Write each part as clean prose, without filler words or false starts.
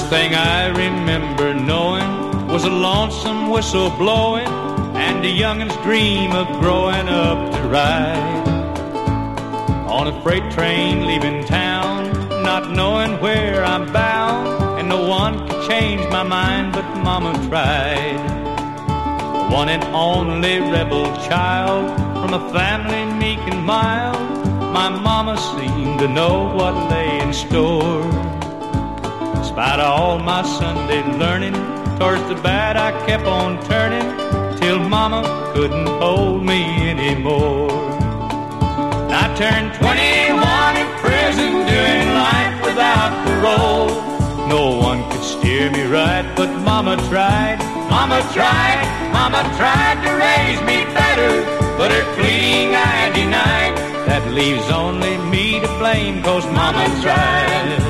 thing I remember knowing was a lonesome whistle blowing and a youngin's dream of growing up to ride on a freight train leaving town, not knowing where I'm bound, and no one could change my mind but Mama tried. One and only rebel child from a family meek and mild, my Mama seemed to know what lay in store. In spite of all my Sunday learning, towards the bad I kept on turning, till Mama couldn't hold me anymore. I turned 21 in prison, doing life without parole. No one could steer me right, but Mama tried. Mama tried, Mama tried to raise me better, but her pleading I denied. That leaves only me to blame, 'cause Mama tried.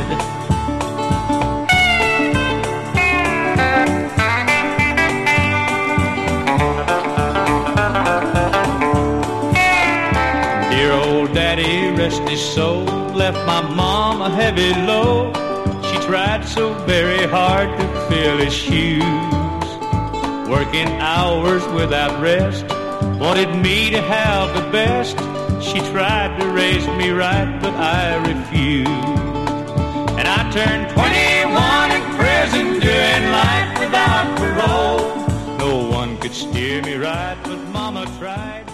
Dear old Daddy, rest his soul, left my mom a heavy load. She tried so very hard to fill his shoes, working hours without rest, wanted me to have the best. She tried to raise me right, but I refused. And I turned 21 in prison, doing life without parole. No one could steer me right, but Mama tried.